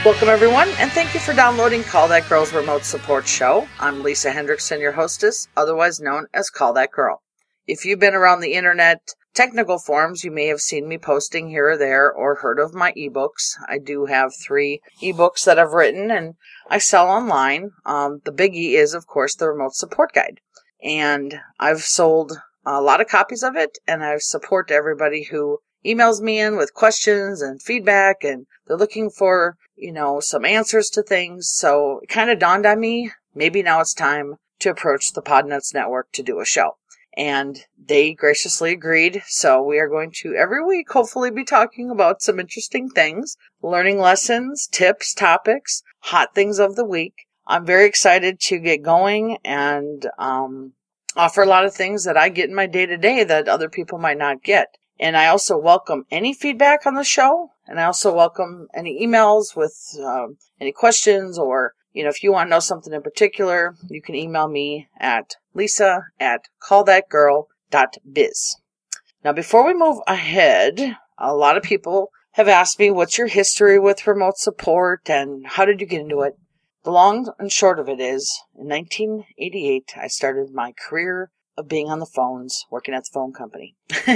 Welcome, everyone, and thank you for downloading Call That Girl's Remote Support Show. I'm Lisa Hendrickson, your hostess, otherwise known as Call That Girl. If you've been around the internet technical forums, you may have seen me posting here or there or heard of my ebooks. I do have 3 ebooks that I've written and I sell online. The biggie is, of course, the Remote Support Guide. And I've sold a lot of copies of it, and I support everybody who emails me in with questions and feedback, and they're looking for some answers to things. So it kind of dawned on me, maybe now it's time to approach the Podnuts Network to do a show. And they graciously agreed. So we are going to every week hopefully be talking about some interesting things, learning lessons, tips, topics, hot things of the week. I'm very excited to get going and offer a lot of things that I get in my day-to-day that other people might not get. And I also welcome any feedback on the show. And I also welcome any emails with any questions, or, if you want to know something in particular, you can email me at lisa@callthatgirl.biz. Now, before we move ahead, a lot of people have asked me, what's your history with remote support and how did you get into it? The long and short of it is, in 1988, I started my career of being on the phones, working at the phone company.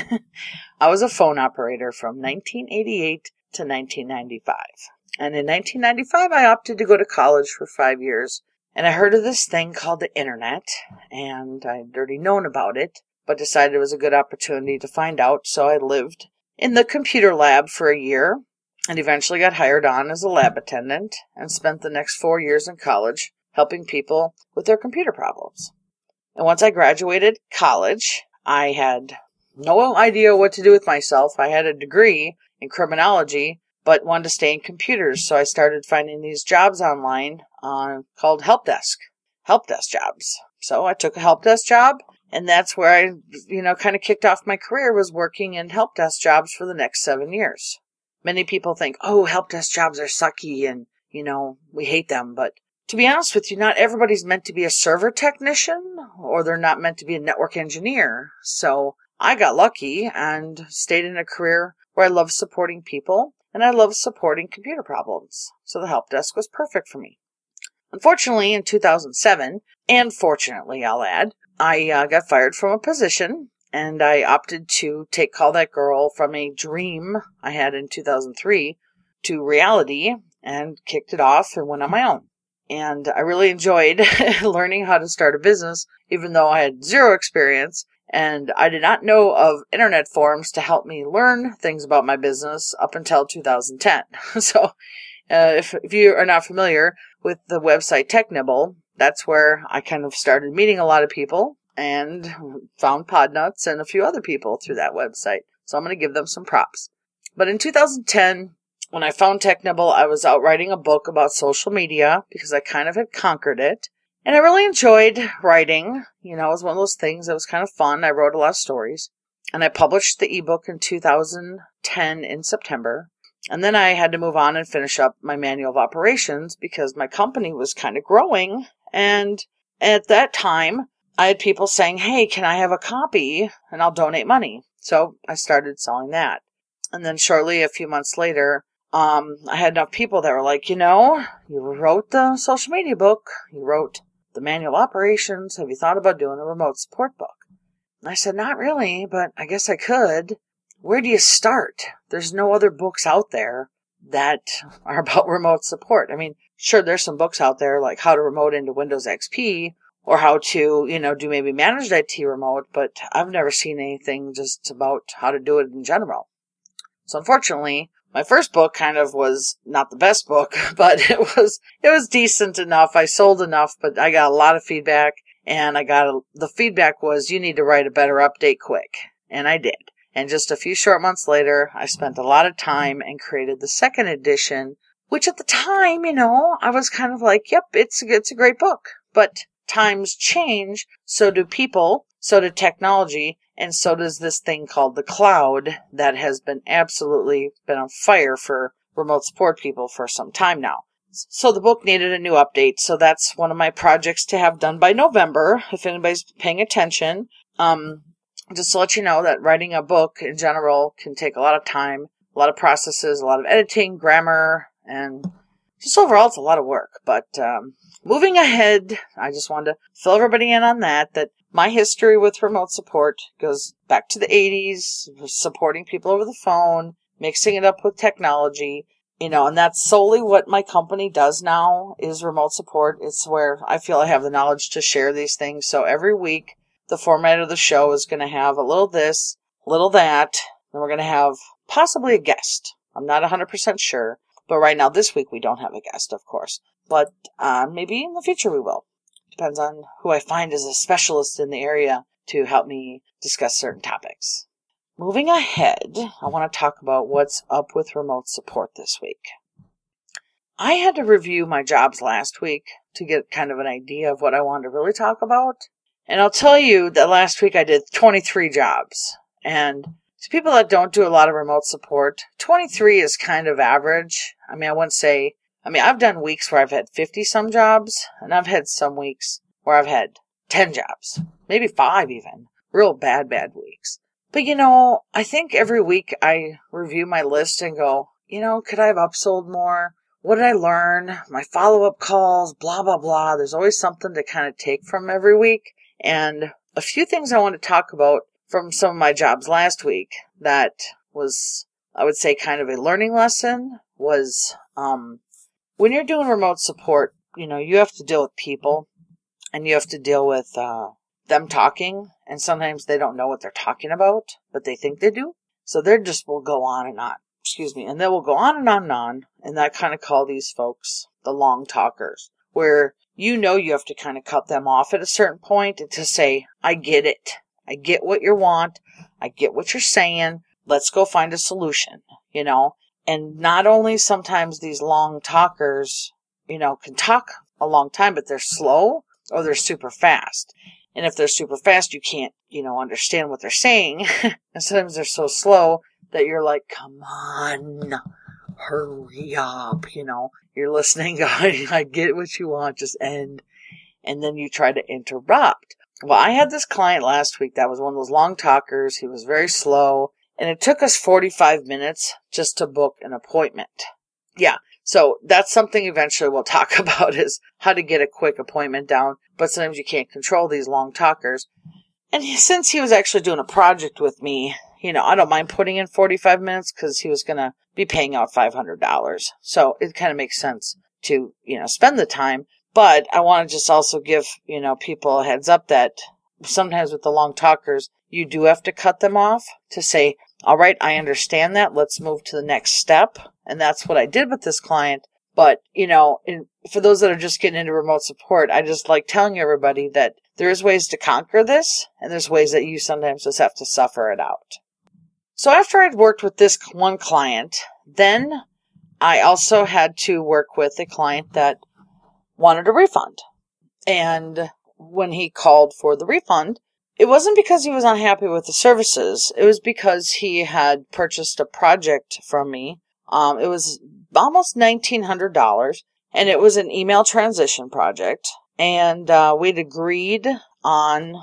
I was a phone operator from 1988 to 1995. And in 1995, I opted to go to college for 5 years. And I heard of this thing called the internet, and I'd already known about it, but decided it was a good opportunity to find out. So I lived in the computer lab for a year and eventually got hired on as a lab attendant and spent the next 4 years in college helping people with their computer problems. And once I graduated college, I had no idea what to do with myself. I had a degree in criminology, but wanted to stay in computers. So I started finding these jobs online called help desk jobs. So I took a help desk job, and that's where I, kind of kicked off my career, was working in help desk jobs for the next 7 years. Many people think, oh, help desk jobs are sucky and, we hate them. But to be honest with you, not everybody's meant to be a server technician, or they're not meant to be a network engineer. So I got lucky and stayed in a career where I love supporting people and I love supporting computer problems. So the help desk was perfect for me. Unfortunately, in 2007, and fortunately, I'll add, I got fired from a position, and I opted to take Call That Girl from a dream I had in 2003 to reality, and kicked it off and went on my own. And I really enjoyed learning how to start a business, even though I had zero experience, and I did not know of internet forums to help me learn things about my business up until 2010. So if you are not familiar with the website TechNibble, that's where I kind of started meeting a lot of people and found Podnuts and a few other people through that website. So I'm going to give them some props. But in 2010, when I found TechNibble, I was out writing a book about social media because I kind of had conquered it. And I really enjoyed writing. It was one of those things that was kind of fun. I wrote a lot of stories. And I published the ebook in 2010 in September. And then I had to move on and finish up my manual of operations because my company was kind of growing. And at that time, I had people saying, hey, can I have a copy? And I'll donate money. So I started selling that. And then shortly, a few months later, I had enough people that were like, you wrote the social media book. You wrote the manual of operations. Have you thought about doing a remote support book? And I said, not really, but I guess I could. Where do you start? There's no other books out there that are about remote support. I mean, sure, there's some books out there like how to remote into Windows XP or how to, do maybe managed IT remote, but I've never seen anything just about how to do it in general. So unfortunately, my first book kind of was not the best book, but it was decent enough. I sold enough, but I got a lot of feedback, and the feedback was, you need to write a better update quick. And I did. And just a few short months later, I spent a lot of time and created the second edition, which at the time, I was kind of like, yep, it's a great book. But times change, so do people, so do technology, and so does this thing called the cloud that has been on fire for remote support people for some time now. So the book needed a new update, so that's one of my projects to have done by November, if anybody's paying attention. Just to let you know that writing a book in general can take a lot of time, a lot of processes, a lot of editing, grammar, and just overall, it's a lot of work. But moving ahead, I just wanted to fill everybody in on that my history with remote support goes back to the 80s, supporting people over the phone, mixing it up with technology, and that's solely what my company does now is remote support. It's where I feel I have the knowledge to share these things. So every week, the format of the show is going to have a little this, a little that, and we're going to have possibly a guest. I'm not 100% sure, but right now, this week, we don't have a guest, of course. But maybe in the future we will. Depends on who I find as a specialist in the area to help me discuss certain topics. Moving ahead, I want to talk about what's up with remote support this week. I had to review my jobs last week to get kind of an idea of what I wanted to really talk about. And I'll tell you that last week I did 23 jobs. And to people that don't do a lot of remote support, 23 is kind of average. I've done weeks where I've had 50-some jobs, and I've had some weeks where I've had 10 jobs, maybe 5 even, real bad weeks. But, I think every week I review my list and go, could I have upsold more? What did I learn? My follow-up calls, blah, blah, blah. There's always something to kind of take from every week. And a few things I want to talk about from some of my jobs last week that was, I would say, kind of a learning lesson was, when you're doing remote support, you have to deal with people and you have to deal with them talking. And sometimes they don't know what they're talking about, but they think they do. So they just will go on and on. And they will go on and on and on. And I kind of call these folks the long talkers, where you have to kind of cut them off at a certain point and to say, I get it. I get what you want. I get what you're saying. Let's go find a solution, And not only sometimes these long talkers, can talk a long time, but they're slow or they're super fast. And if they're super fast, you can't, understand what they're saying. And sometimes they're so slow that you're like, come on, hurry up, You're listening, I get what you want, just end. And then you try to interrupt. Well, I had this client last week that was one of those long talkers. He was very slow. And it took us 45 minutes just to book an appointment. Yeah, so that's something eventually we'll talk about is how to get a quick appointment down. But sometimes you can't control these long talkers. And since he was actually doing a project with me, I don't mind putting in 45 minutes because he was going to be paying out $500. So it kind of makes sense to, spend the time. But I want to just also give, people a heads up that sometimes with the long talkers, you do have to cut them off to say, all right, I understand that. Let's move to the next step. And that's what I did with this client. But, for those that are just getting into remote support, I just like telling everybody that there's ways to conquer this, and there's ways that you sometimes just have to suffer it out. So after I'd worked with this one client, then I also had to work with a client that wanted a refund. And when he called for the refund, it wasn't because he was unhappy with the services. It was because he had purchased a project from me. It was almost $1,900, and it was an email transition project. And we'd agreed on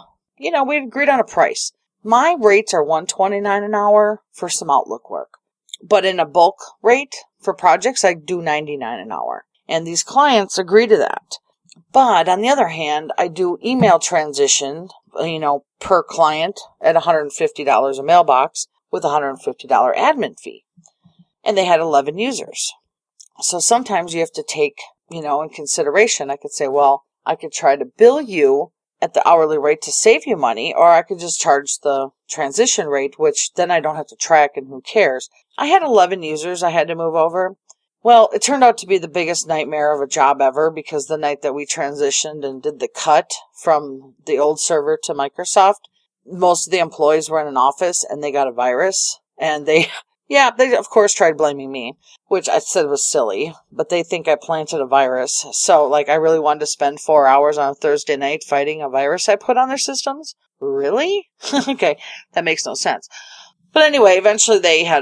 a price. My rates are $129 an hour for some Outlook work. But in a bulk rate for projects, I do $99 an hour. And these clients agree to that. But on the other hand, I do email transition, per client at $150 a mailbox with a $150 admin fee. And they had 11 users. So sometimes you have to take, in consideration. I could say, well, I could try to bill you at the hourly rate to save you money, or I could just charge the transition rate, which then I don't have to track and who cares. I had 11 users I had to move over. Well, it turned out to be the biggest nightmare of a job ever because the night that we transitioned and did the cut from the old server to Microsoft, most of the employees were in an office and they got a virus. And they of course tried blaming me, which I said was silly, but they think I planted a virus. So, I really wanted to spend 4 hours on a Thursday night fighting a virus I put on their systems? Really? Okay, that makes no sense. But anyway, eventually they figured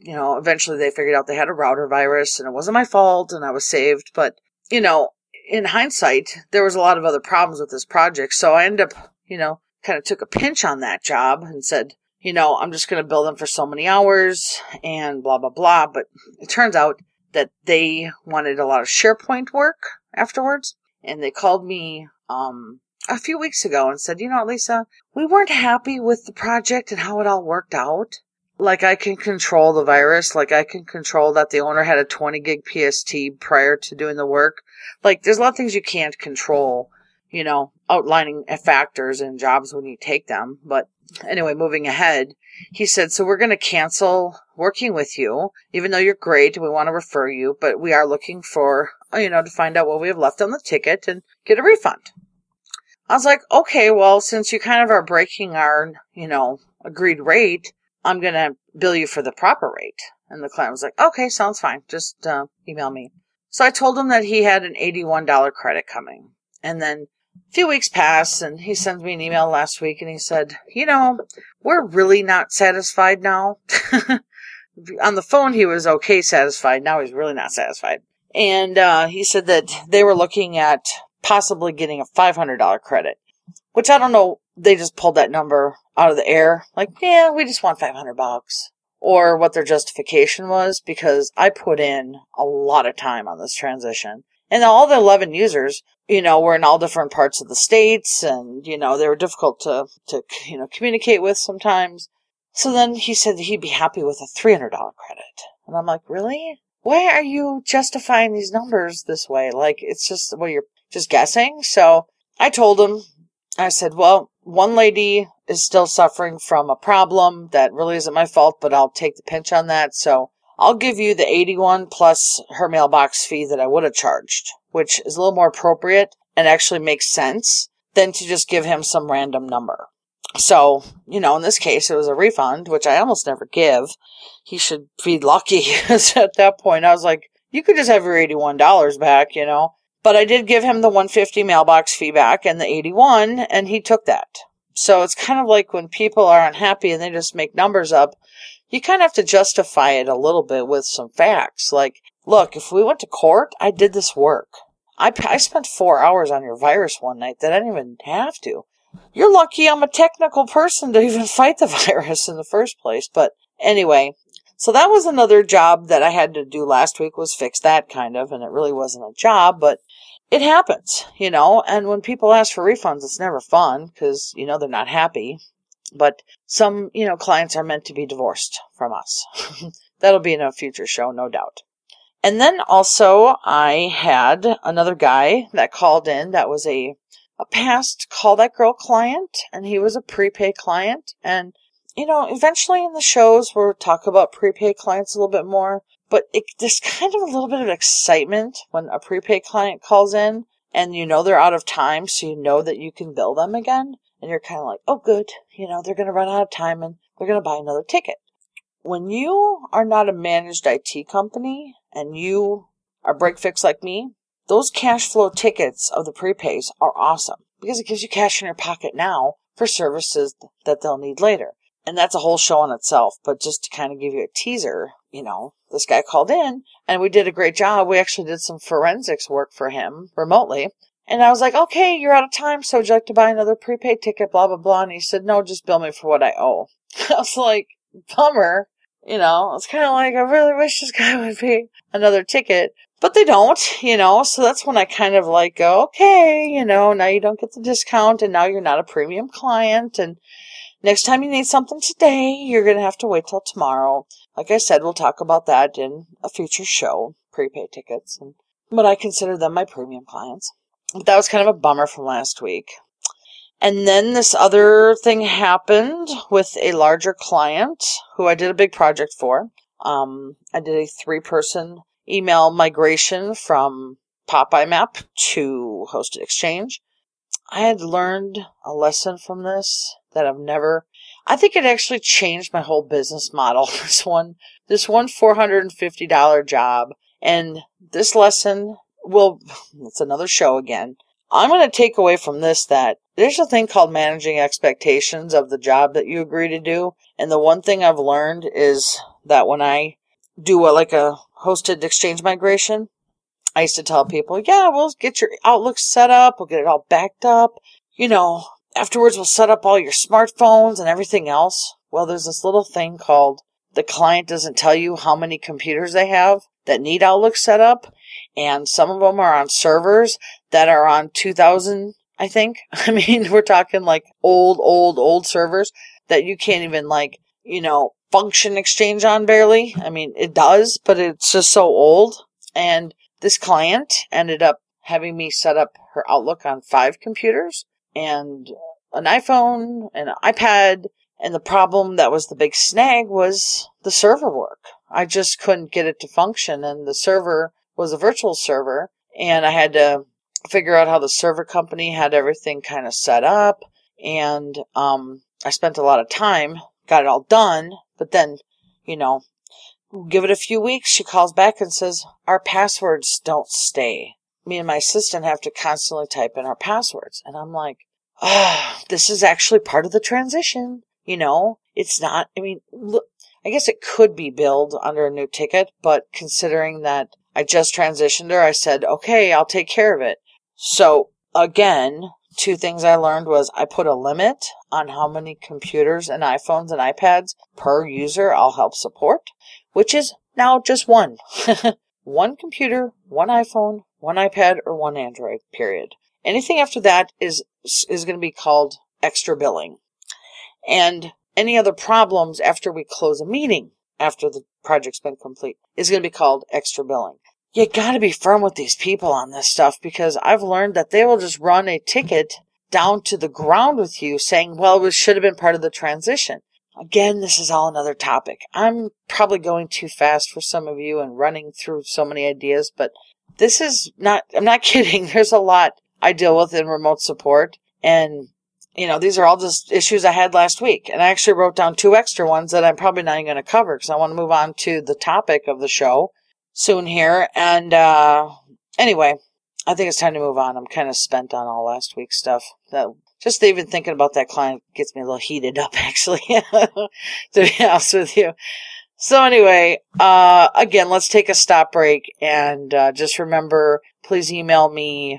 out they had a router virus, and it wasn't my fault, and I was saved. But, in hindsight, there was a lot of other problems with this project, so I ended up, kind of took a pinch on that job and said, I'm just going to bill them for so many hours and blah, blah, blah. But it turns out that they wanted a lot of SharePoint work afterwards. And they called me a few weeks ago and said, Lisa, we weren't happy with the project and how it all worked out. Like, I can control the virus. Like, I can control that the owner had a 20 gig PST prior to doing the work. Like, there's a lot of things you can't control, outlining factors in jobs when you take them. But anyway, moving ahead, he said, so we're going to cancel working with you, even though you're great. We want to refer you, but we are looking for, to find out what we have left on the ticket and get a refund. I was like, okay, well, since you kind of are breaking our, agreed rate, I'm going to bill you for the proper rate. And the client was like, okay, sounds fine. Just email me. So I told him that he had an $81 credit coming. And then a few weeks passed, and he sent me an email last week, and he said, we're really not satisfied now. On the phone, he was okay satisfied. Now he's really not satisfied. And he said that they were looking at possibly getting a $500 credit, which I don't know. They just pulled that number out of the air. Like, yeah, we just want $500. Or what their justification was, because I put in a lot of time on this transition. And all the 11 users, were in all different parts of the states, and, they were difficult to communicate with sometimes. So then he said that he'd be happy with a $300 credit. And I'm like, really? Why are you justifying these numbers this way? Like, it's just, you're just guessing? So I told him, I said, well, one lady is still suffering from a problem that really isn't my fault, but I'll take the pinch on that. So I'll give you the 81 plus her mailbox fee that I would have charged, which is a little more appropriate and actually makes sense than to just give him some random number. So, in this case, it was a refund, which I almost never give. He should be lucky. At that point, I was like, you could just have your $81 back, But I did give him the $150 mailbox fee back and the 81, and he took that. So it's kind of like when people are unhappy and they just make numbers up, you kind of have to justify it a little bit with some facts. Like, look, if we went to court, I did this work. I spent 4 hours on your virus one night that I didn't even have to. You're lucky I'm a technical person to even fight the virus in the first place. But anyway, so that was another job that I had to do last week, was fix that kind of, and it really wasn't a job, but it happens, and when people ask for refunds, it's never fun because, they're not happy. But some, clients are meant to be divorced from us. That'll be in a future show, no doubt. And then also I had another guy that called in that was a past Call That Girl client, and he was a prepaid client. And, eventually in the shows we'll talk about prepaid clients a little bit more. But there's kind of a little bit of excitement when a prepaid client calls in and they're out of time, so you know that you can bill them again. And you're kind of like, oh, good. They're going to run out of time and they're going to buy another ticket. When you are not a managed IT company and you are break fix like me, those cash flow tickets of the prepays are awesome because it gives you cash in your pocket now for services that they'll need later. And that's a whole show on itself. But just to kind of give you a teaser, this guy called in and we did a great job. We actually did some forensics work for him remotely. And I was like, okay, you're out of time, so would you like to buy another prepaid ticket, blah, blah, blah. And he said, no, just bill me for what I owe. I was like, bummer. It's kind of like, I really wish this guy would pay another ticket. But they don't, so that's when I kind of like go, okay, now you don't get the discount and now you're not a premium client. And next time you need something today, you're going to have to wait till tomorrow. Like I said, we'll talk about that in a future show, prepaid tickets. But I consider them my premium clients. But that was kind of a bummer from last week. And then this other thing happened with a larger client who I did a big project for. I did a 3-person email migration from PopIMAP to Hosted Exchange. I had learned a lesson from this that I think it actually changed my whole business model. This one $450 job. And this lesson it's another show again. I'm going to take away from this that there's a thing called managing expectations of the job that you agree to do. And the one thing I've learned is that when I do a hosted exchange migration, I used to tell people, yeah, we'll get your Outlook set up. We'll get it all backed up. Afterwards we'll set up all your smartphones and everything else. Well, there's this little thing called the client doesn't tell you how many computers they have that need Outlook set up. And some of them are on servers that are on 2000, I think. I mean, we're talking like old servers that you can't even function Exchange on barely. I mean, it does, but it's just so old. And this client ended up having me set up her Outlook on 5 computers and an iPhone and an iPad. And the problem that was the big snag was the server work. I just couldn't get it to function. And the server was a virtual server. And I had to figure out how the server company had everything kind of set up. And I spent a lot of time, got it all done. But then, give it a few weeks, she calls back and says, our passwords don't stay. Me and my assistant have to constantly type in our passwords. And I'm like, this is actually part of the transition. It's not, look, I guess it could be billed under a new ticket, but considering that I just transitioned her, I said, okay, I'll take care of it. So again, 2 things I learned was I put a limit on how many computers and iPhones and iPads per user I'll help support, which is now just 1. 1 computer, 1 iPhone, 1 iPad, or 1 Android, period. Anything after that is going to be called extra billing. And any other problems after we close a meeting, after the project's been complete, is going to be called extra billing. You got to be firm with these people on this stuff, because I've learned that they will just run a ticket down to the ground with you saying, well, it should have been part of the transition. Again, this is all another topic. I'm probably going too fast for some of you and running through so many ideas, but this is not, I'm not kidding. There's a lot I deal with in remote support, and these are all just issues I had last week. And I actually wrote down 2 extra ones that I'm probably not even going to cover because I want to move on to the topic of the show soon here. And anyway, I think it's time to move on. I'm kind of spent on all last week's stuff. Just even thinking about that client gets me a little heated up, actually, to be honest with you. So anyway, again, let's take a stop break. And just remember, please email me,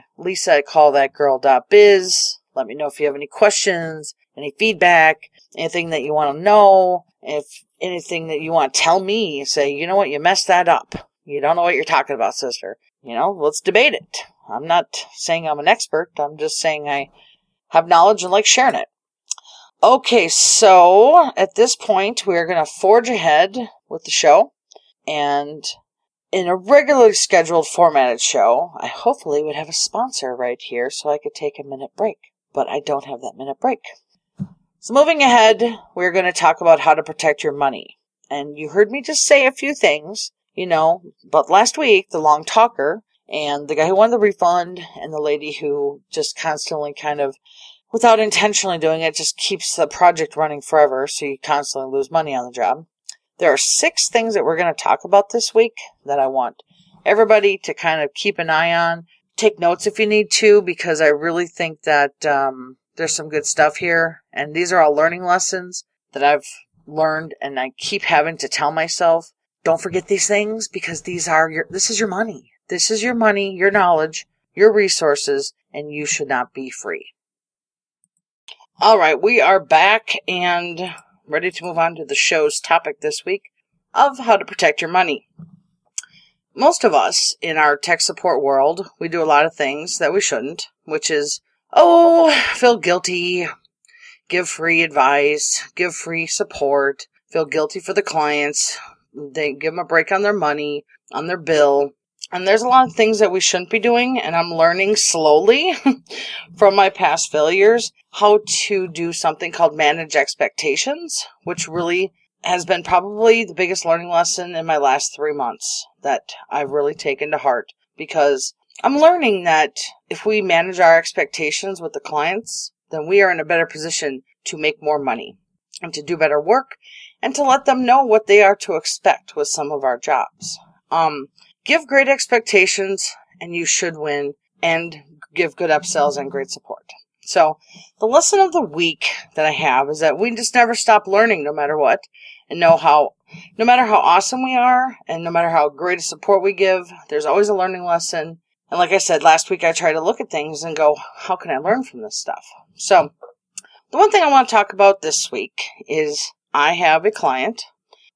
lisa@callthatgirl.biz. Let me know if you have any questions, any feedback, anything that you want to know. If anything that you want to tell me, say, you know what, you messed that up. You don't know what you're talking about, sister. Let's debate it. I'm not saying I'm an expert. I'm just saying I have knowledge and like sharing it. Okay, so at this point, we're going to forge ahead with the show. And in a regularly scheduled formatted show, I hopefully would have a sponsor right here so I could take a minute break. But I don't have that minute break. So moving ahead, we're going to talk about how to protect your money. And you heard me just say a few things, but last week, the long talker and the guy who won the refund and the lady who just constantly kind of, without intentionally doing it, just keeps the project running forever, so you constantly lose money on the job. There are 6 things that we're going to talk about this week that I want everybody to kind of keep an eye on. Take notes if you need to, because I really think that there's some good stuff here. And these are all learning lessons that I've learned, and I keep having to tell myself, don't forget these things, because this is your money. This is your money, your knowledge, your resources, and you should not be free. All right, we are back and ready to move on to the show's topic this week of how to protect your money. Most of us in our tech support world, we do a lot of things that we shouldn't, which is, feel guilty, give free advice, give free support, feel guilty for the clients, they give them a break on their money, on their bill. And there's a lot of things that we shouldn't be doing, and I'm learning slowly from my past failures how to do something called manage expectations, which really has been probably the biggest learning lesson in my last 3 months that I've really taken to heart, because I'm learning that if we manage our expectations with the clients, then we are in a better position to make more money and to do better work and to let them know what they are to expect with some of our jobs. Give great expectations and you should win, and give good upsells and great support. So the lesson of the week that I have is that we just never stop learning no matter what, and no matter how awesome we are and no matter how great a support we give, there's always a learning lesson. And like I said, last week I tried to look at things and go, how can I learn from this stuff? So the one thing I want to talk about this week is I have a client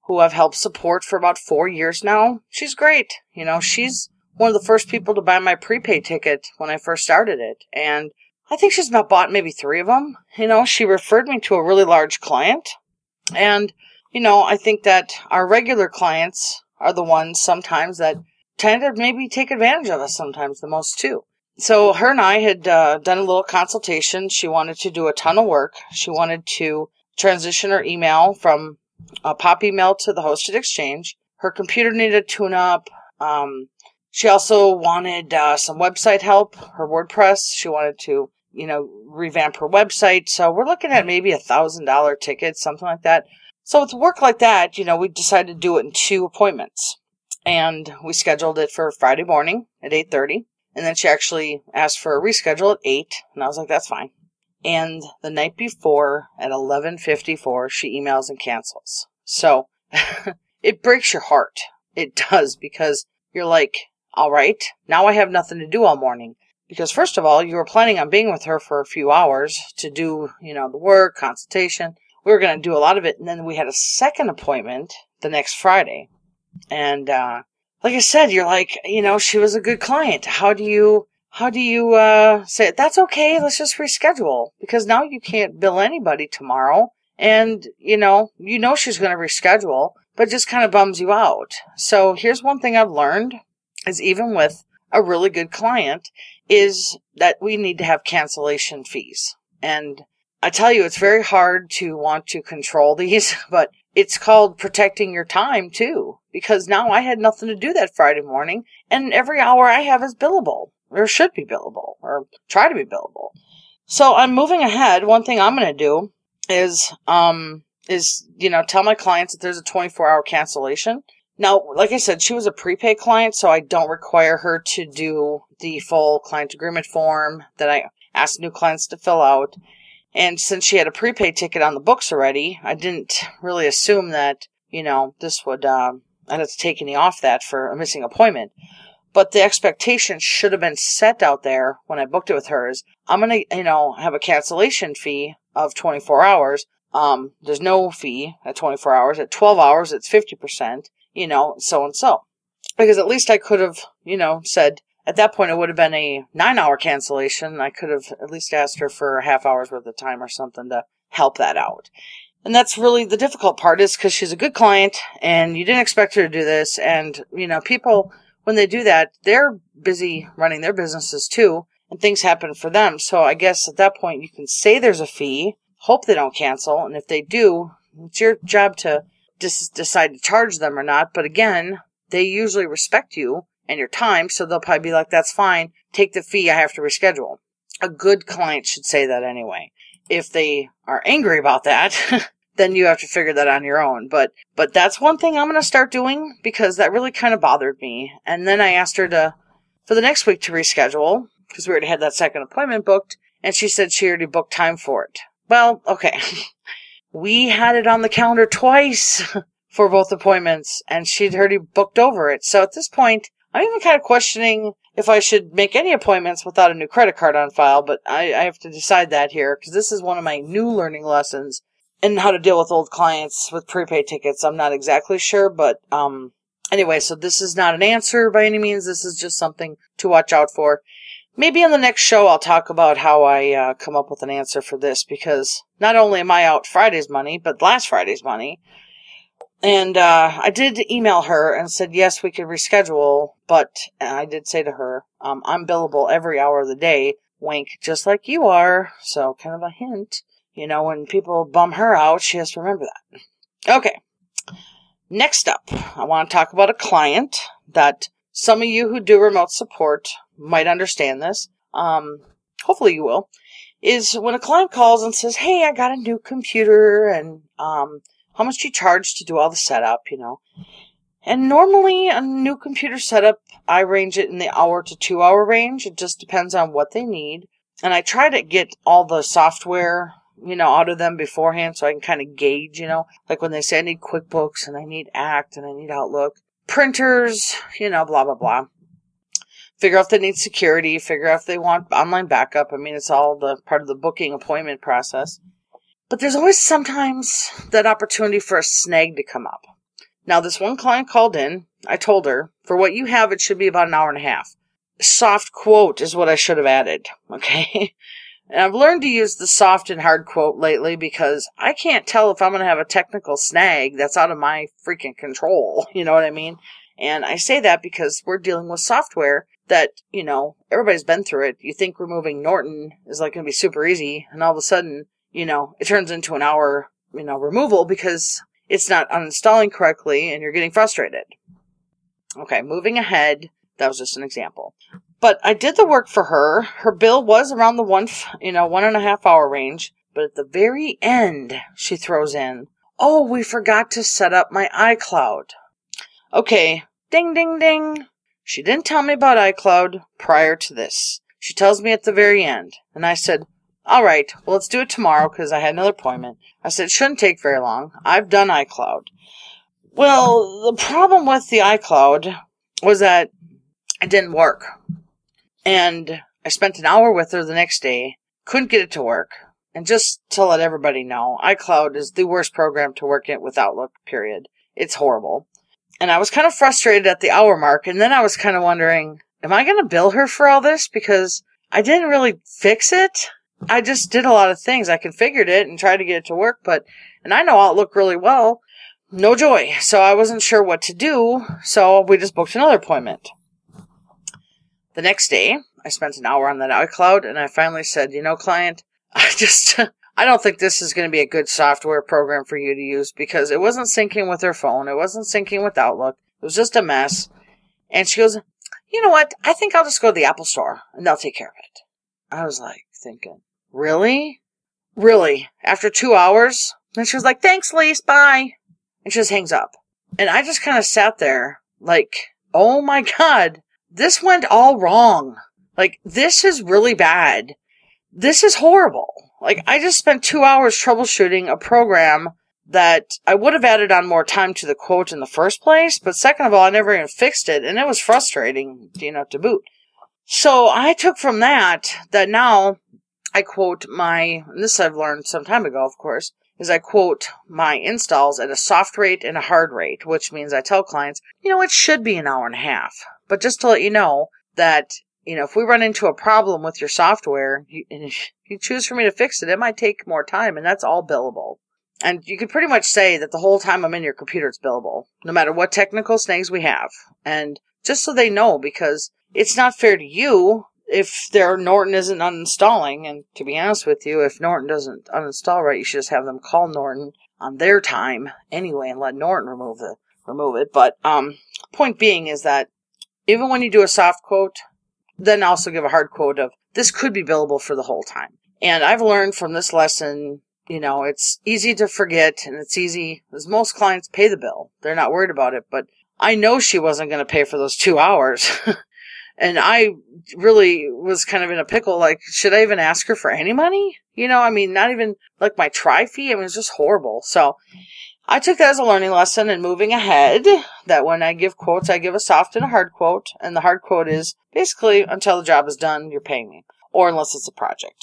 who I've helped support for about 4 years now. She's great. She's one of the first people to buy my prepaid ticket when I first started it. And I think she's about bought maybe 3 of them. She referred me to a really large client. And, I think that our regular clients are the ones sometimes that tend to maybe take advantage of us sometimes the most too. So her and I had done a little consultation. She wanted to do a ton of work. She wanted to transition her email from a pop email to the hosted exchange. Her computer needed a tune-up. She also wanted some website help, her WordPress. She wanted to, revamp her website. So we're looking at maybe $1,000 ticket, something like that. So with work like that, we decided to do it in 2 appointments. And we scheduled it for Friday morning at 8:30. And then she actually asked for a reschedule at 8. And I was like, that's fine. And the night before at 11:54, she emails and cancels. So it breaks your heart. It does, because you're like, all right, now I have nothing to do all morning. Because first of all, you were planning on being with her for a few hours to do, the work, consultation. We were going to do a lot of it. And then we had a second appointment the next Friday. And like I said, you're like, she was a good client. How do you say, that's okay, let's just reschedule? Because now you can't bill anybody tomorrow. And, she's going to reschedule, but it just kind of bums you out. So here's one thing I've learned is even with a really good client is that we need to have cancellation fees. And I tell you, it's very hard to want to control these, but it's called protecting your time too, because now I had nothing to do that Friday morning, and every hour I have is billable, or should be billable, or try to be billable. So I'm moving ahead. One thing I'm going to do is tell my clients that there's a 24-hour cancellation. Now, like I said, she was a prepaid client, so I don't require her to do the full client agreement form that I ask new clients to fill out. And since she had a prepaid ticket on the books already, I didn't really assume that, this would, I'd have to take any off that for a missing appointment. But the expectation should have been set out there when I booked it with her is I'm going to, have a cancellation fee of 24 hours. There's no fee at 24 hours. At 12 hours, it's 50%, so and so. Because at least I could have, said, at that point, it would have been a 9-hour cancellation. I could have at least asked her for a half hour's worth of time or something to help that out. And that's really the difficult part, is because she's a good client and you didn't expect her to do this. And, people, when they do that, they're busy running their businesses too, and things happen for them. So I guess at that point, you can say there's a fee, hope they don't cancel. And if they do, it's your job to decide to charge them or not. But again, they usually respect you and your time, so they'll probably be like, that's fine, take the fee, I have to reschedule. A good client should say that anyway. If they are angry about that, then you have to figure that on your own. But that's one thing I'm going to start doing, because that really kind of bothered me. And then I asked her for the next week to reschedule, because we already had that second appointment booked, and she said she already booked time for it. Well, okay. We had it on the calendar twice for both appointments, and she'd already booked over it. So at this point, I'm even kind of questioning if I should make any appointments without a new credit card on file, but I have to decide that here, because this is one of my new learning lessons in how to deal with old clients with prepaid tickets. I'm not exactly sure, but anyway, so this is not an answer by any means. This is just something to watch out for. Maybe in the next show I'll talk about how I come up with an answer for this, because not only am I out Friday's money, but last Friday's money. And I did email her and said, yes, we could reschedule, but I did say to her, I'm billable every hour of the day, wink, just like you are. So kind of a hint, when people bum her out, she has to remember that. Okay, next up, I want to talk about a client that some of you who do remote support might understand this. Hopefully you will. Is when a client calls and says, hey, I got a new computer, and how much do you charge to do all the setup, And normally a new computer setup, I range it in the hour to 2 hour range. It just depends on what they need. And I try to get all the software, out of them beforehand so I can kind of gauge, like when they say I need QuickBooks and I need Act and I need Outlook, printers, blah, blah, blah. Figure out if they need security, figure out if they want online backup. I mean, it's all the part of the booking appointment process. But there's always sometimes that opportunity for a snag to come up. Now, this one client called in. I told her, for what you have, it should be about an hour and a half. Soft quote is what I should have added, okay? And I've learned to use the soft and hard quote lately because I can't tell if I'm going to have a technical snag that's out of my freaking control. You know what I mean? And I say that because we're dealing with software that, everybody's been through it. You think removing Norton is like going to be super easy, and all of a sudden, it turns into an hour, removal because it's not uninstalling correctly and you're getting frustrated. Okay, moving ahead. That was just an example. But I did the work for her. Her bill was around the 1.5 hour range. But at the very end, she throws in, "Oh, we forgot to set up my iCloud." Okay, ding, ding, ding. She didn't tell me about iCloud prior to this. She tells me at the very end. And I said, all right, well, let's do it tomorrow because I had another appointment. I said, it shouldn't take very long. I've done iCloud. Well, the problem with the iCloud was that it didn't work. And I spent an hour with her the next day, couldn't get it to work. And just to let everybody know, iCloud is the worst program to work in with Outlook, period. It's horrible. And I was kind of frustrated at the hour mark, and then I was kind of wondering, am I going to bill her for all this? Because I didn't really fix it. I just did a lot of things. I configured it and tried to get it to work, and I know Outlook really well. No joy. So I wasn't sure what to do, so we just booked another appointment. The next day, I spent an hour on that iCloud, and I finally said, client, I don't think this is going to be a good software program for you to use because it wasn't syncing with her phone. It wasn't syncing with Outlook. It was just a mess. And she goes, you know what? I think I'll just go to the Apple Store and they'll take care of it. I was like thinking, really? Really? After 2 hours? And she was like, thanks, Lise. Bye. And she just hangs up. And I just kind of sat there like, oh my God, this went all wrong. Like, this is really bad. This is horrible. Like, I just spent 2 hours troubleshooting a program that I would have added on more time to the quote in the first place, but second of all, I never even fixed it, and it was frustrating, to boot. So I took from that now I quote and this I've learned some time ago, of course, is I quote my installs at a soft rate and a hard rate, which means I tell clients, it should be an hour and a half. But just to let you know that, if we run into a problem with your software, and if you choose for me to fix it, it might take more time, and that's all billable. And you could pretty much say that the whole time I'm in your computer, it's billable, no matter what technical snags we have. And just so they know, because it's not fair to you if their Norton isn't uninstalling. And to be honest with you, if Norton doesn't uninstall right, you should just have them call Norton on their time anyway and let Norton remove it. But point being is that even when you do a soft quote, then also give a hard quote of, this could be billable for the whole time. And I've learned from this lesson, it's easy to forget, and it's easy, as most clients pay the bill. They're not worried about it, but I know she wasn't going to pay for those 2 hours. And I really was kind of in a pickle, like, should I even ask her for any money? Not even like my try fee. It's just horrible. So I took that as a learning lesson, and moving ahead, that when I give quotes, I give a soft and a hard quote. And the hard quote is basically, until the job is done, you're paying me. Or unless it's a project.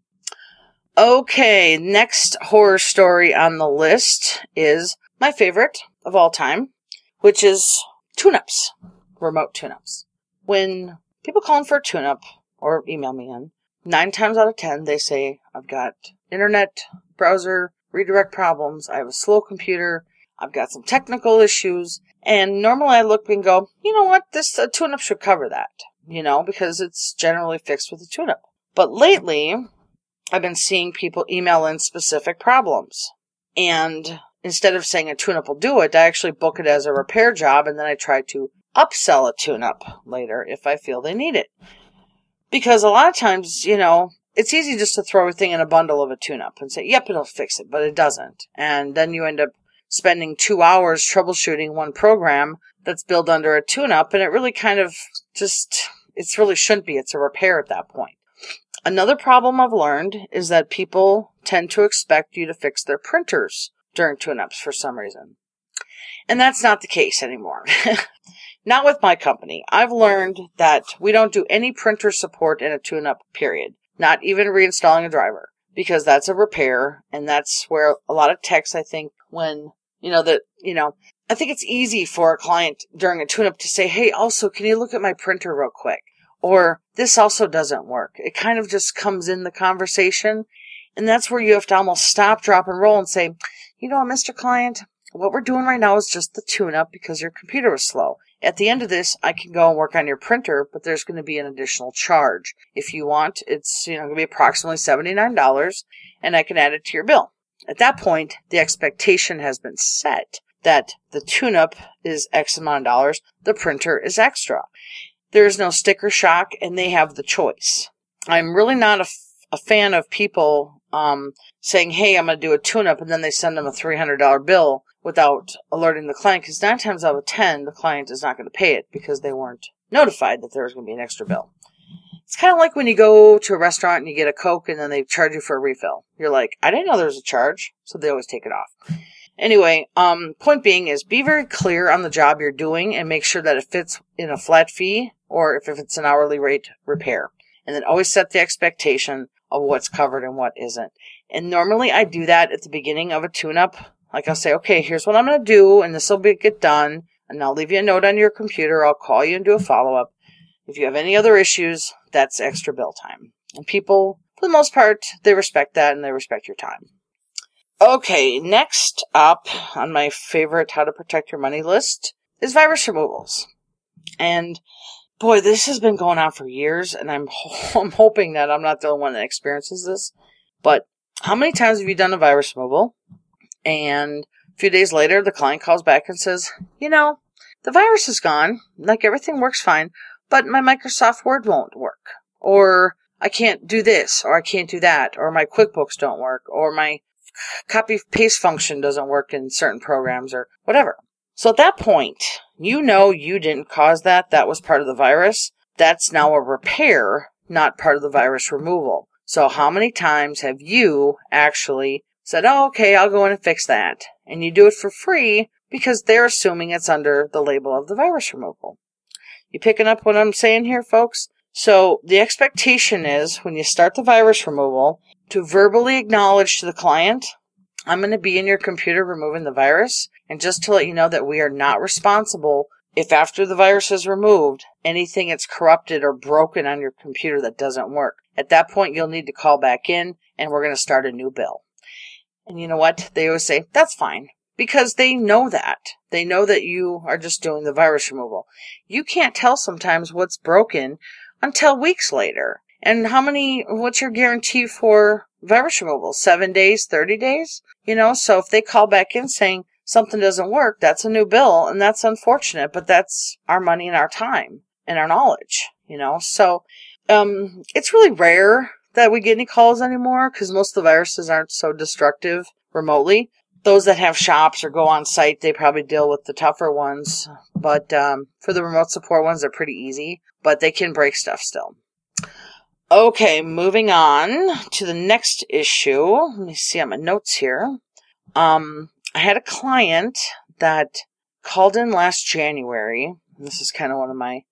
Okay, next horror story on the list is my favorite of all time, which is tune-ups, remote tune-ups. When people call in for a tune-up or email me in, 9 times out of 10, they say, I've got internet, browser, redirect problems, I have a slow computer, I've got some technical issues, and normally I look and go, you know what, this tune-up should cover that, because it's generally fixed with a tune-up. But lately, I've been seeing people email in specific problems, and instead of saying a tune-up will do it, I actually book it as a repair job, and then I try to upsell a tune-up later if I feel they need it. Because a lot of times, it's easy just to throw everything in a bundle of a tune-up and say, yep, it'll fix it, but it doesn't. And then you end up spending 2 hours troubleshooting one program that's built under a tune-up, and it really kind of it really shouldn't be. It's a repair at that point. Another problem I've learned is that people tend to expect you to fix their printers during tune-ups for some reason. And that's not the case anymore. Not with my company. I've learned that we don't do any printer support in a tune-up, period. Not even reinstalling a driver. Because that's a repair, and that's where a lot of techs, I think, when, I think it's easy for a client during a tune-up to say, hey, also, can you look at my printer real quick? Or this also doesn't work. It kind of just comes in the conversation. And that's where you have to almost stop, drop, and roll and say, you know what, Mr. Client, what we're doing right now is just the tune-up because your computer was slow. At the end of this, I can go and work on your printer, but there's going to be an additional charge. If you want, it's going to be approximately $79, and I can add it to your bill. At that point, the expectation has been set that the tune-up is X amount of dollars, the printer is extra. There is no sticker shock, and they have the choice. I'm really not a fan of people saying, hey, I'm going to do a tune-up, and then they send them a $300 bill without alerting the client, because 9 times out of 10, the client is not going to pay it because they weren't notified that there was going to be an extra bill. It's kind of like when you go to a restaurant and you get a Coke and then they charge you for a refill. You're like, I didn't know there was a charge, so they always take it off. Anyway, point being is be very clear on the job you're doing and make sure that it fits in a flat fee or if it's an hourly rate repair. And then always set the expectation of what's covered and what isn't. And normally I do that at the beginning of a tune-up. Like I'll say, okay, here's what I'm going to do, and this will get done, and I'll leave you a note on your computer. I'll call you and do a follow-up. If you have any other issues, that's extra bill time. And people, for the most part, they respect that and they respect your time. Okay, next up on my favorite how to protect your money list is virus removals. And boy, this has been going on for years, and I'm hoping that I'm not the only one that experiences this. But how many times have you done a virus removal? And a few days later, the client calls back and says, you know, the virus is gone, like everything works fine, but my Microsoft Word won't work. Or I can't do this, or I can't do that, or my QuickBooks don't work, or my copy-paste function doesn't work in certain programs, or whatever. So at that point, you know you didn't cause that. That was part of the virus. That's now a repair, not part of the virus removal. So how many times have you actually said, oh, okay, I'll go in and fix that. And you do it for free because they're assuming it's under the label of the virus removal. You picking up what I'm saying here, folks? So the expectation is when you start the virus removal to verbally acknowledge to the client, I'm going to be in your computer removing the virus. And just to let you know that we are not responsible if after the virus is removed, anything is corrupted or broken on your computer that doesn't work. At that point, you'll need to call back in and we're going to start a new bill. And you know what? They always say, that's fine. Because they know that. They know that you are just doing the virus removal. You can't tell sometimes what's broken until weeks later. And what's your guarantee for virus removal? 7 days, 30 days? So if they call back in saying something doesn't work, that's a new bill. And that's unfortunate, but that's our money and our time and our knowledge, So it's really rare that we get any calls anymore because most of the viruses aren't so destructive remotely. Those that have shops or go on site, they probably deal with the tougher ones. But for the remote support ones, they're pretty easy, but they can break stuff still. Okay, moving on to the next issue. Let me see on my notes here. I had a client that called in last January. This is kind of one of my,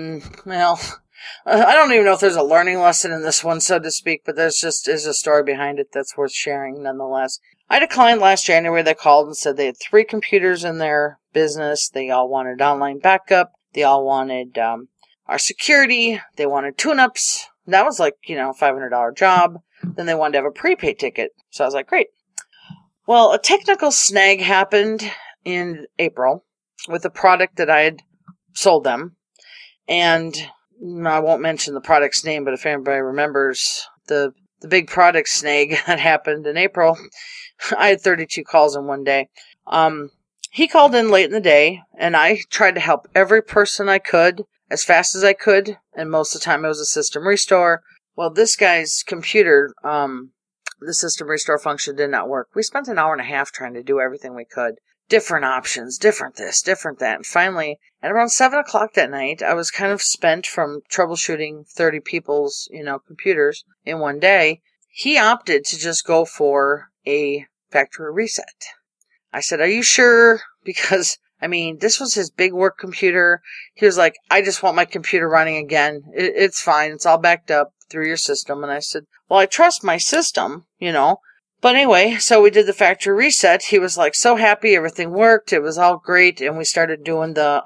I don't even know if there's a learning lesson in this one, so to speak, but there's a story behind it that's worth sharing nonetheless. I had a client last January that called and said they had 3 computers in their business. They all wanted online backup. They all wanted our security. They wanted tune-ups. That was like, $500 job. Then they wanted to have a prepaid ticket. So I was like, great. Well, a technical snag happened in April with a product that I had sold them. And I won't mention the product's name, but if anybody remembers the big product snag that happened in April, I had 32 calls in one day. He called in late in the day, and I tried to help every person I could as fast as I could, and most of the time it was a system restore. Well, this guy's computer, the system restore function did not work. We spent an hour and a half trying to do everything we could. Different options, different this, different that. And finally, at around 7 o'clock that night, I was kind of spent from troubleshooting 30 people's, computers in one day. He opted to just go for a factory reset. I said, are you sure? Because, this was his big work computer. He was like, I just want my computer running again. It's fine. It's all backed up through your system. And I said, well, I trust my system, But anyway, so we did the factory reset. He was like so happy, everything worked, it was all great, and we started doing the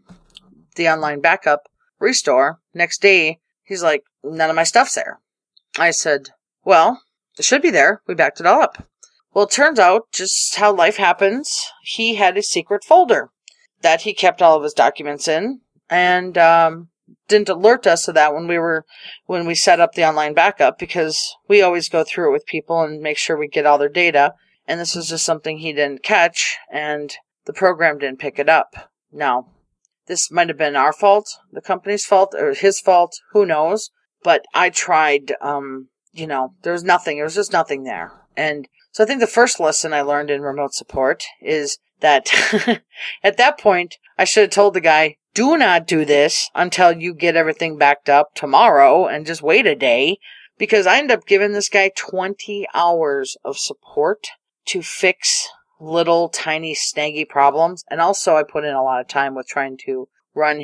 online backup restore. Next day, he's like, none of my stuff's there. I said, well, it should be there. We backed it all up. Well, it turns out, just how life happens, he had a secret folder that he kept all of his documents in, and didn't alert us of that when we set up the online backup, because we always go through it with people and make sure we get all their data. And this was just something he didn't catch, and the program didn't pick it up. Now, this might have been our fault, the company's fault, or his fault, who knows? But I tried, there was nothing. There was just nothing there. And so I think the first lesson I learned in remote support is that at that point, I should have told the guy, do not do this until you get everything backed up tomorrow and just wait a day, because I ended up giving this guy 20 hours of support to fix little tiny snaggy problems. And also I put in a lot of time with trying to run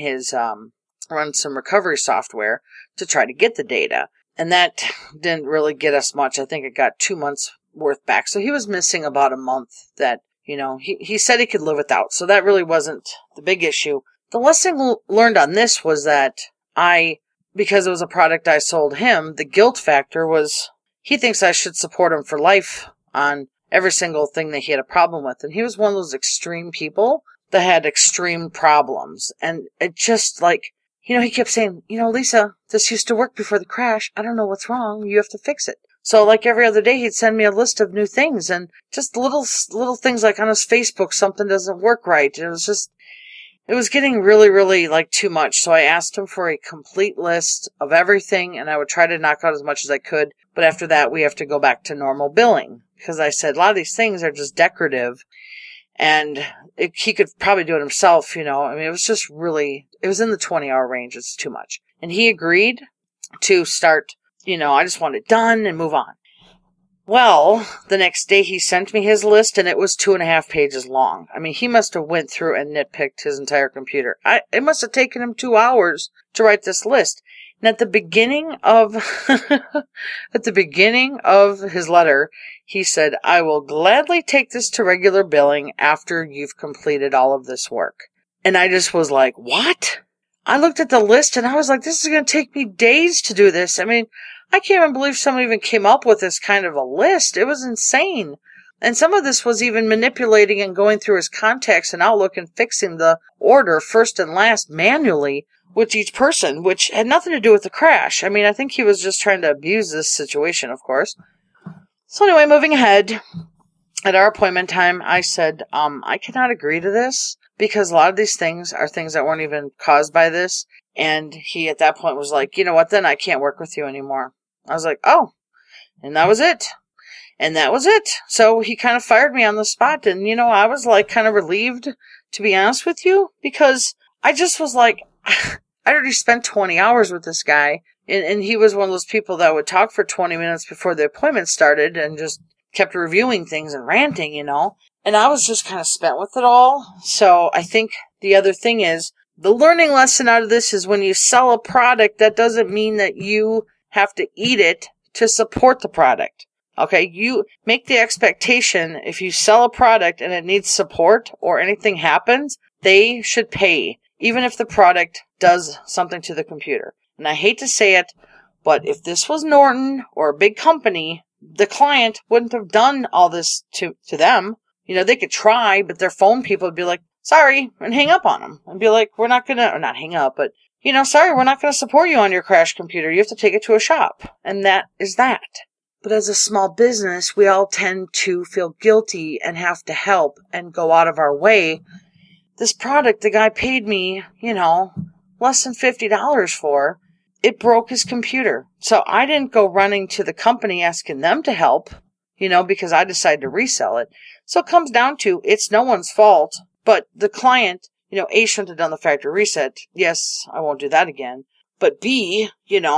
some recovery software to try to get the data. And that didn't really get us much. I think it got 2 months worth back. So he was missing about a month that, he said he could live without. So that really wasn't the big issue. The lesson learned on this was that because it was a product I sold him, the guilt factor was he thinks I should support him for life on every single thing that he had a problem with. And he was one of those extreme people that had extreme problems. And it just he kept saying, Lisa, this used to work before the crash. I don't know what's wrong. You have to fix it. So like every other day, he'd send me a list of new things, and just little things like on his Facebook, something doesn't work right. It was getting really, really too much. So I asked him for a complete list of everything, and I would try to knock out as much as I could. But after that, we have to go back to normal billing, because I said a lot of these things are just decorative, and he could probably do it himself. It was just really, it was in the 20-hour range. It's too much. And he agreed to start, I just want it done and move on. Well, the next day he sent me his list, and it was 2.5 pages long. He must have went through and nitpicked his entire computer. It must have taken him 2 hours to write this list. And at the beginning of his letter, he said, I will gladly take this to regular billing after you've completed all of this work. And I just was like, what? I looked at the list and I was like, this is going to take me days to do this. I can't even believe someone even came up with this kind of a list. It was insane. And some of this was even manipulating and going through his contacts and Outlook and fixing the order first and last manually with each person, which had nothing to do with the crash. I think he was just trying to abuse this situation, of course. So anyway, moving ahead, at our appointment time, I said, I cannot agree to this because a lot of these things are things that weren't even caused by this. And he, at that point, was like, you know what, then I can't work with you anymore. I was like, oh, and that was it. And that was it. So he kind of fired me on the spot. And, I was kind of relieved, to be honest with you, because I just was like, I already spent 20 hours with this guy. And he was one of those people that would talk for 20 minutes before the appointment started and just kept reviewing things and ranting, And I was just kind of spent with it all. So I think the other thing is, the learning lesson out of this is when you sell a product, that doesn't mean that you have to eat it to support the product. Okay, you make the expectation if you sell a product and it needs support or anything happens, they should pay, even if the product does something to the computer. And I hate to say it, but if this was Norton or a big company, the client wouldn't have done all this to them. They could try, but their phone people would be like, sorry, and hang up on them. And be like, we're not going to, or not hang up, but, sorry, we're not going to support you on your crash computer. You have to take it to a shop. And that is that. But as a small business, we all tend to feel guilty and have to help and go out of our way. This product, the guy paid me, less than $50 for. It broke his computer. So I didn't go running to the company asking them to help, because I decided to resell it. So it comes down to, it's no one's fault, but the client, A, shouldn't have done the factory reset. Yes, I won't do that again. But B,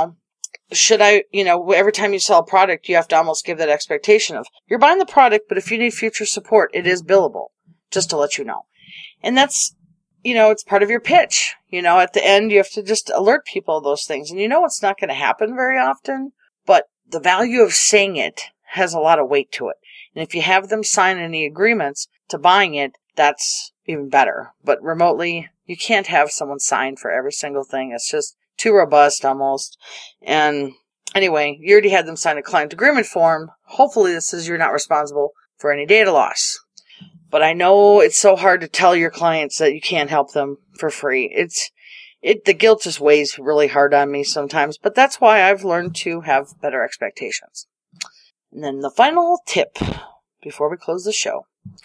should I, every time you sell a product, you have to almost give that expectation of, you're buying the product, but if you need future support, it is billable, just to let you know. And that's, it's part of your pitch. At the end, you have to just alert people of those things. And it's not going to happen very often, but the value of saying it has a lot of weight to it. And if you have them sign any agreements to buying it, that's even better. But remotely, you can't have someone sign for every single thing. It's just too robust almost. And anyway, you already had them sign a client agreement form. Hopefully this is you're not responsible for any data loss. But I know it's so hard to tell your clients that you can't help them for free. The guilt just weighs really hard on me sometimes, but that's why I've learned to have better expectations. And then the final tip before we close the show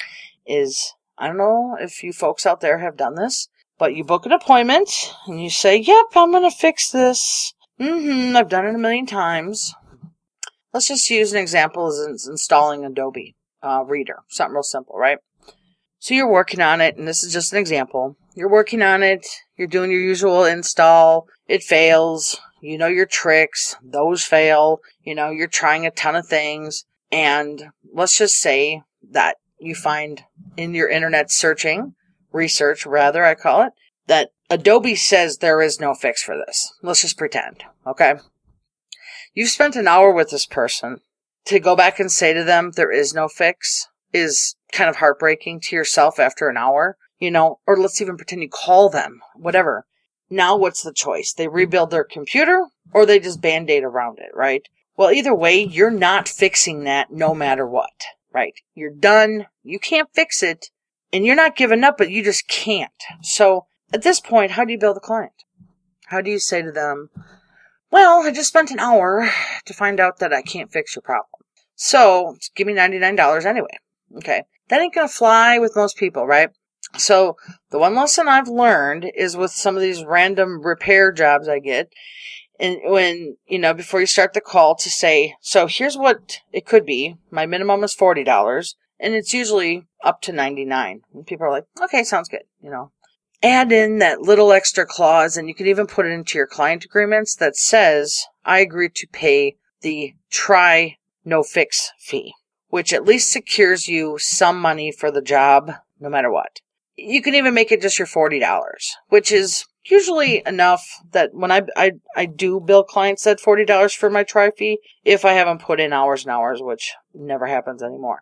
is, I don't know if you folks out there have done this, but you book an appointment and you say, yep, I'm going to fix this. I've done it a million times. Let's just use an example as installing Adobe Reader. Something real simple, right? So you're working on it, and this is just an example. You're working on it. You're doing your usual install. It fails. You know your tricks. Those fail. You're trying a ton of things. And let's just say that you find in your internet research, I call it, that Adobe says there is no fix for this. Let's just pretend, okay? You've spent an hour with this person. To go back and say to them there is no fix is kind of heartbreaking to yourself after an hour, or let's even pretend you call them, whatever. Now what's the choice? They rebuild their computer or they just Band-Aid around it, right? Well, either way, you're not fixing that no matter what, right? You're done. You can't fix it and you're not giving up, but you just can't. So at this point, how do you bill the client? How do you say to them, well, I just spent an hour to find out that I can't fix your problem. So give me $99 anyway. Okay. That ain't going to fly with most people, right? So the one lesson I've learned is with some of these random repair jobs I get, and when, before you start the call to say, so here's what it could be. My minimum is $40 and it's usually up to $99. And people are like, okay, sounds good. Add in that little extra clause, and you can even put it into your client agreements that says, I agree to pay the try no fix fee, which at least secures you some money for the job no matter what. You can even make it just your $40, which is usually enough that when I do bill clients at $40 for my try fee, if I haven't put in hours and hours, which never happens anymore.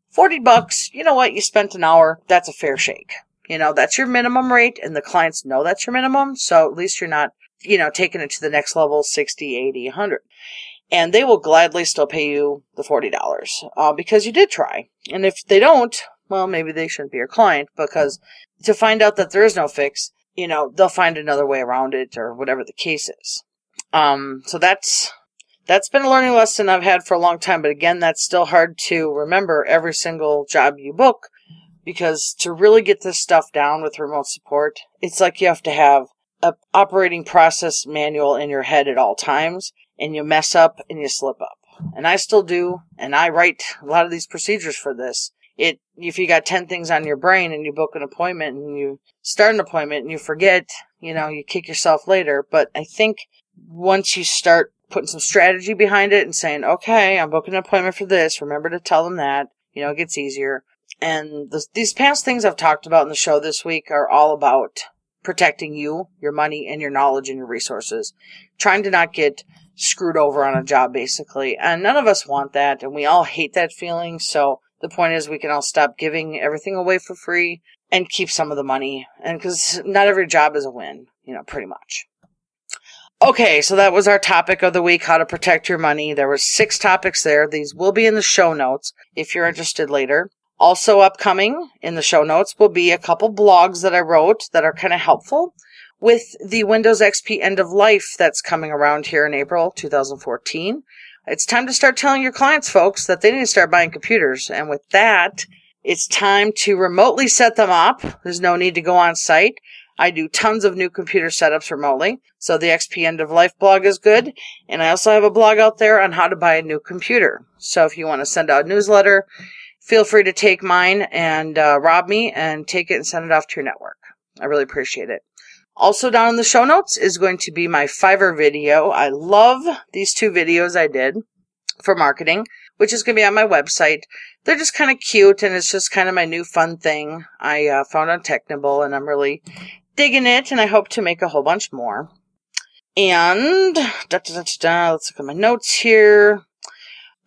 $40, you know what? You spent an hour. That's a fair shake. That's your minimum rate, and the clients know that's your minimum, so at least you're not, taking it to the next level, 60, 80, 100. And they will gladly still pay you the $40 because you did try. And if they don't, well, maybe they shouldn't be your client, because to find out that there is no fix, they'll find another way around it or whatever the case is. So that's been a learning lesson I've had for a long time. But again, that's still hard to remember every single job you book, because to really get this stuff down with remote support, it's like you have to have an operating process manual in your head at all times. And you mess up and you slip up. And I still do. And I write a lot of these procedures for this. If you got 10 things on your brain and you book an appointment and you start an appointment and you forget, you kick yourself later. But I think once you start putting some strategy behind it and saying, okay, I'm booking an appointment for this, remember to tell them that, it gets easier. And these past things I've talked about in the show this week are all about protecting you, your money, and your knowledge and your resources. Trying to not get screwed over on a job, basically. And none of us want that, and we all hate that feeling. So the point is we can all stop giving everything away for free and keep some of the money. And because not every job is a win, pretty much. Okay, so that was our topic of the week, how to protect your money. There were 6 topics there. These will be in the show notes if you're interested later. Also upcoming in the show notes will be a couple blogs that I wrote that are kind of helpful with the Windows XP end of life that's coming around here in April 2014. It's time to start telling your clients, folks, that they need to start buying computers. And with that, it's time to remotely set them up. There's no need to go on site. I do tons of new computer setups remotely. So the XP end of life blog is good. And I also have a blog out there on how to buy a new computer. So if you want to send out a newsletter, feel free to take mine and rob me and take it and send it off to your network. I really appreciate it. Also down in the show notes is going to be my Fiverr video. I love these 2 videos I did for marketing, which is going to be on my website. They're just kind of cute, and it's just kind of my new fun thing I found on Technibble, and I'm really digging it, and I hope to make a whole bunch more. And let's look at my notes here.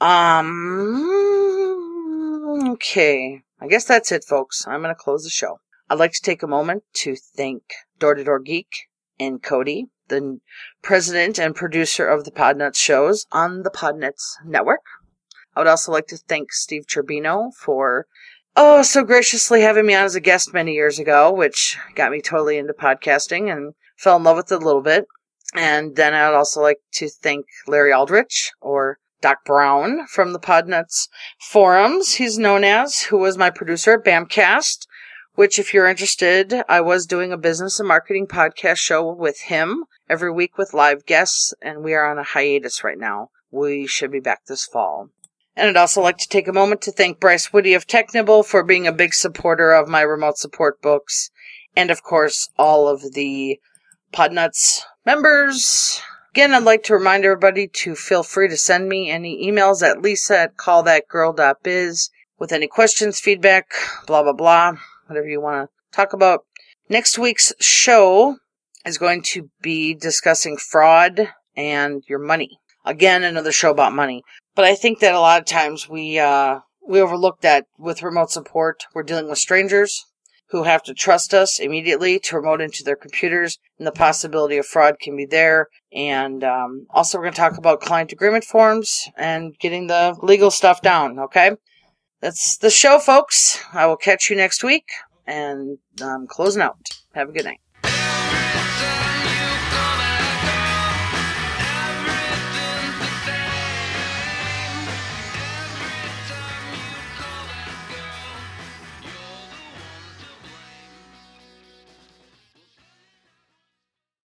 Okay. I guess that's it, folks. I'm going to close the show. I'd like to take a moment to thank Door to Door Geek and Cody, the president and producer of the Podnuts shows on the Podnuts Network. I would also like to thank Steve Turbino for so graciously having me on as a guest many years ago, which got me totally into podcasting and fell in love with it a little bit. And then I would also like to thank Larry Aldrich, or Doc Brown, from the Podnuts forums, he's known as, who was my producer at Bamcast, which, if you're interested, I was doing a business and marketing podcast show with him every week with live guests, and we are on a hiatus right now. We should be back this fall. And I'd also like to take a moment to thank Bryce Woody of Technibble for being a big supporter of my remote support books, and of course, all of the Podnuts members. Again, I'd like to remind everybody to feel free to send me any emails at lisa@callthatgirl.biz with any questions, feedback, blah, blah, blah, whatever you want to talk about. Next week's show is going to be discussing fraud and your money. Again, another show about money. But I think that a lot of times we overlook that with remote support. We're dealing with strangers who have to trust us immediately to remote into their computers, and the possibility of fraud can be there. And also we're going to talk about client agreement forms and getting the legal stuff down, okay? That's the show, folks. I will catch you next week, and I'm closing out. Have a good night.